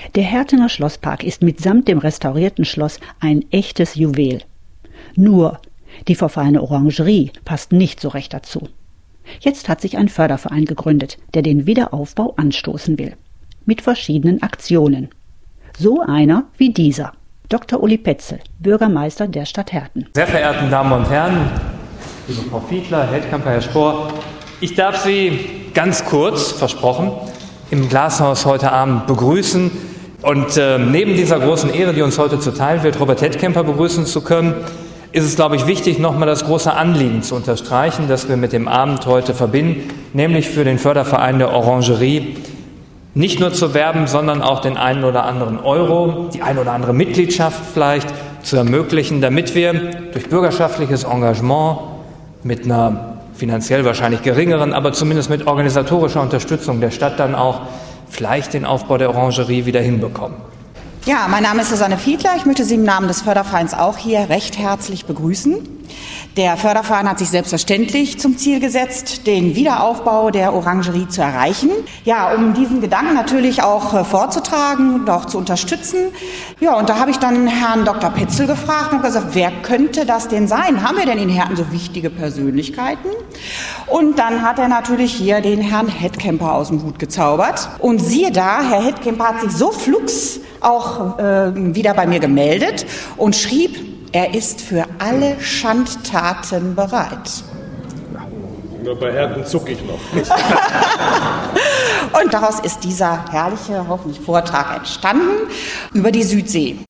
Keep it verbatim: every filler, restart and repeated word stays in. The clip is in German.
Der Hertener Schlosspark ist mitsamt dem restaurierten Schloss ein echtes Juwel. Nur die verfallene Orangerie passt nicht so recht dazu. Jetzt hat sich ein Förderverein gegründet, der den Wiederaufbau anstoßen will. Mit verschiedenen Aktionen. So einer wie dieser. Doktor Uli Petzel, Bürgermeister der Stadt Herten. Sehr verehrten Damen und Herren, liebe Frau Fiedler, Herr Hettkamper, Herr Spohr, ich darf Sie ganz kurz, versprochen, im Glashaus heute Abend begrüßen und äh, neben dieser großen Ehre, die uns heute zuteil wird, Robert Hettkamper begrüßen zu können, ist es, glaube ich, wichtig, nochmal das große Anliegen zu unterstreichen, das wir mit dem Abend heute verbinden, nämlich für den Förderverein der Orangerie nicht nur zu werben, sondern auch den einen oder anderen Euro, die eine oder andere Mitgliedschaft vielleicht zu ermöglichen, damit wir durch bürgerschaftliches Engagement mit einer finanziell wahrscheinlich geringeren, aber zumindest mit organisatorischer Unterstützung der Stadt dann auch vielleicht den Aufbau der Orangerie wieder hinbekommen. Ja, mein Name ist Susanne Fiedler. Ich möchte Sie im Namen des Fördervereins auch hier recht herzlich begrüßen. Der Förderverein hat sich selbstverständlich zum Ziel gesetzt, den Wiederaufbau der Orangerie zu erreichen. Ja, um diesen Gedanken natürlich auch vorzutragen und auch zu unterstützen. Ja, und da habe ich dann Herrn Doktor Petzel gefragt und gesagt, wer könnte das denn sein? Haben wir denn in Herten so wichtige Persönlichkeiten? Und dann hat er natürlich hier den Herrn Hettkamper aus dem Hut gezaubert. Und siehe da, Herr Hettkamper hat sich so flugs auch äh, wieder bei mir gemeldet und schrieb, er ist für alle Schandtaten bereit. Nur bei Herten zucke ich noch. Und daraus ist dieser herrliche, hoffentlich Vortrag entstanden über die Südsee.